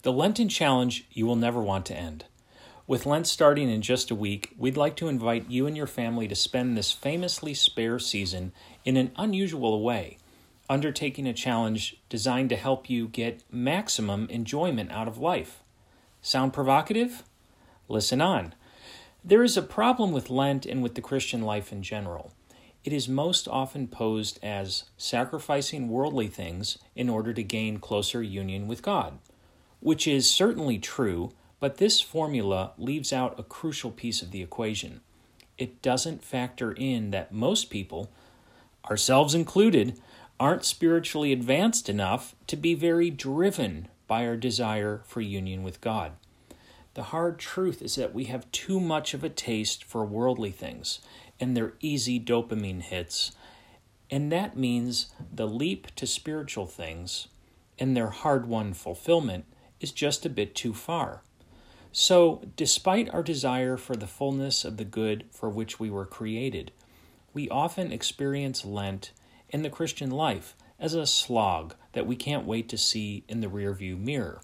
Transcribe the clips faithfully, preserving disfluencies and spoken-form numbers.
The Lenten Challenge you will never want to end. With Lent starting in just a week, we'd like to invite you and your family to spend this famously spare season in an unusual way, undertaking a challenge designed to help you get maximum enjoyment out of life. Sound provocative? Listen on. There is a problem with Lent and with the Christian life in general. It is most often posed as sacrificing worldly things in order to gain closer union with God, which is certainly true, but this formula leaves out a crucial piece of the equation. It doesn't factor in that most people, ourselves included, aren't spiritually advanced enough to be very driven by our desire for union with God. The hard truth is that we have too much of a taste for worldly things and their easy dopamine hits, and that means the leap to spiritual things and their hard-won fulfillment is just a bit too far. So, despite our desire for the fullness of the good for which we were created, we often experience Lent and the Christian life as a slog that we can't wait to see in the rearview mirror.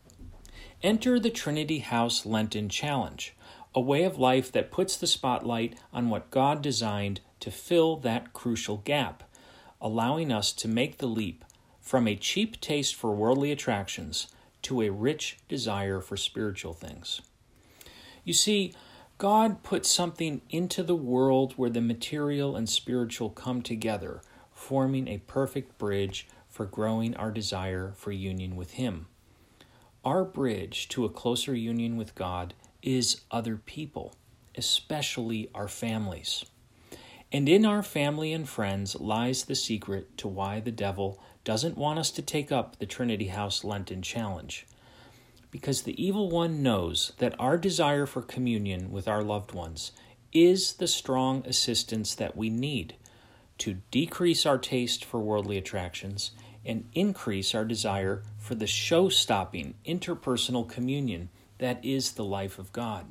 Enter the Trinity House Lenten Challenge, a way of life that puts the spotlight on what God designed to fill that crucial gap, allowing us to make the leap from a cheap taste for worldly attractions to a rich desire for spiritual things. You see, God put something into the world where the material and spiritual come together, forming a perfect bridge for growing our desire for union with Him. Our bridge to a closer union with God is other people, especially our families. And in our family and friends lies the secret to why the devil doesn't want us to take up the Trinity House Lenten Challenge. Because the evil one knows that our desire for communion with our loved ones is the strong assistance that we need to decrease our taste for worldly attractions and increase our desire for the show-stopping interpersonal communion that is the life of God.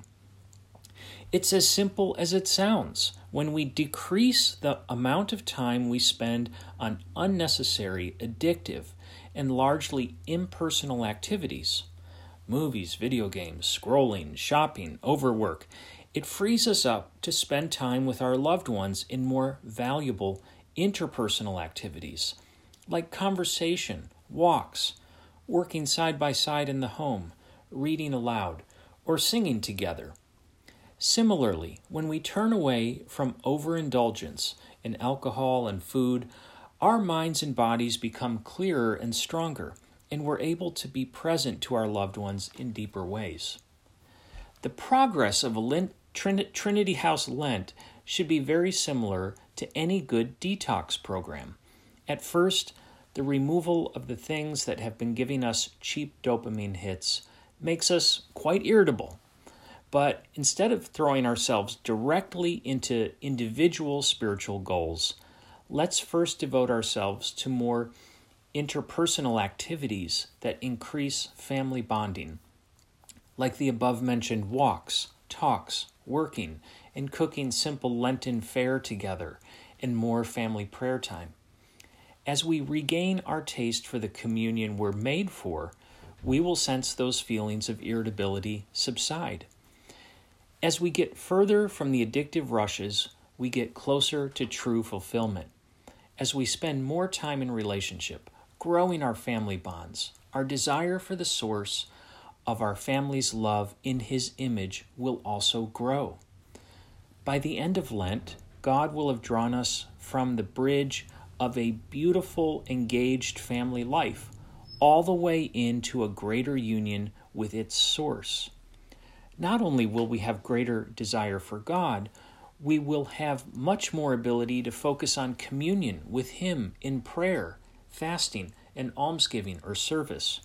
It's as simple as it sounds. When we decrease the amount of time we spend on unnecessary, addictive, and largely impersonal activities, movies, video games, scrolling, shopping, overwork, it frees us up to spend time with our loved ones in more valuable interpersonal activities, like conversation, walks, working side by side in the home, reading aloud, or singing together. Similarly, when we turn away from overindulgence in alcohol and food, our minds and bodies become clearer and stronger, and we're able to be present to our loved ones in deeper ways. The progress of a Lent, Trin- Trinity House Lent should be very similar to any good detox program. At first, the removal of the things that have been giving us cheap dopamine hits makes us quite irritable. But instead of throwing ourselves directly into individual spiritual goals, let's first devote ourselves to more interpersonal activities that increase family bonding, like the above-mentioned walks, talks, working, and cooking simple Lenten fare together, and more family prayer time. As we regain our taste for the communion we're made for, we will sense those feelings of irritability subside. As we get further from the addictive rushes, we get closer to true fulfillment. As we spend more time in relationship, growing our family bonds, our desire for the source of our family's love in His image will also grow. By the end of Lent, God will have drawn us from the bridge of a beautiful, engaged family life all the way into a greater union with its source. Not only will we have greater desire for God, we will have much more ability to focus on communion with Him in prayer, fasting, and almsgiving or service.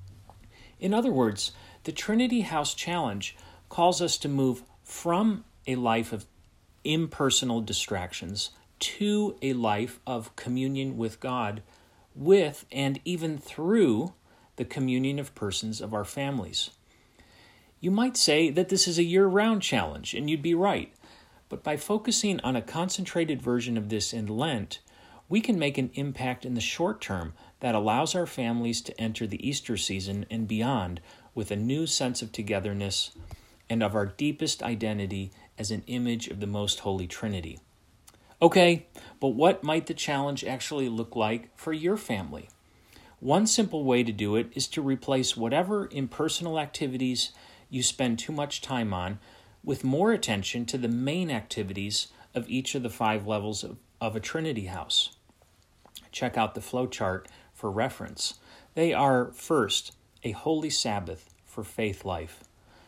In other words, the Trinity House Challenge calls us to move from a life of impersonal distractions to a life of communion with God, with and even through the communion of persons of our families. You might say that this is a year-round challenge, and you'd be right. But by focusing on a concentrated version of this in Lent, we can make an impact in the short term that allows our families to enter the Easter season and beyond with a new sense of togetherness and of our deepest identity as an image of the Most Holy Trinity. Okay, but what might the challenge actually look like for your family? One simple way to do it is to replace whatever impersonal activities you spend too much time on with more attention to the main activities of each of the five levels of, of a Trinity house. Check out the flowchart for reference. They are, first, a holy Sabbath for faith life.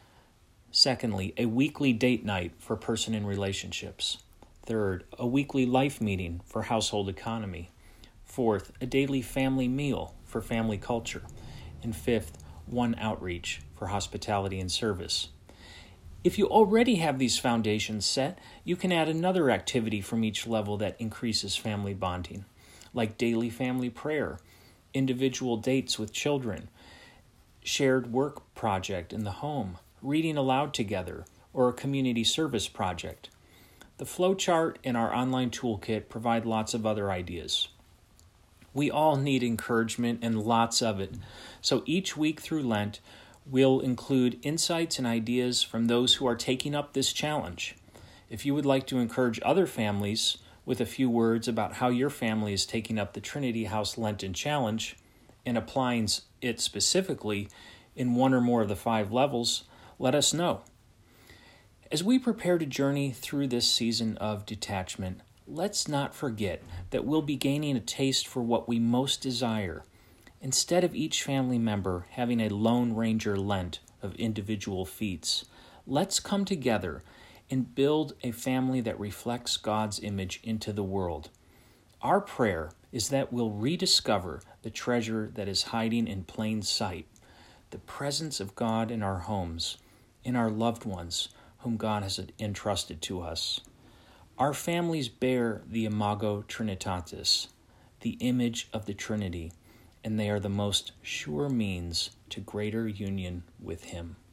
Secondly, a weekly date night for person and relationships. Third, a weekly life meeting for household economy. Fourth, a daily family meal for family culture. And fifth, one outreach for hospitality and service. If you already have these foundations set, you can add another activity from each level that increases family bonding, like daily family prayer, individual dates with children, shared work project in the home, reading aloud together, or a community service project. The flowchart and our online toolkit provide lots of other ideas. We all need encouragement and lots of it, so each week through Lent, we'll include insights and ideas from those who are taking up this challenge. If you would like to encourage other families with a few words about how your family is taking up the Trinity House Lenten Challenge and applying it specifically in one or more of the five levels, let us know. As we prepare to journey through this season of detachment, let's not forget that we'll be gaining a taste for what we most desire. Instead of each family member having a Lone Ranger Lent of individual feats, let's come together and build a family that reflects God's image into the world. Our prayer is that we'll rediscover the treasure that is hiding in plain sight, the presence of God in our homes, in our loved ones whom God has entrusted to us. Our families bear the Imago Trinitatis, the image of the Trinity, and they are the most sure means to greater union with Him.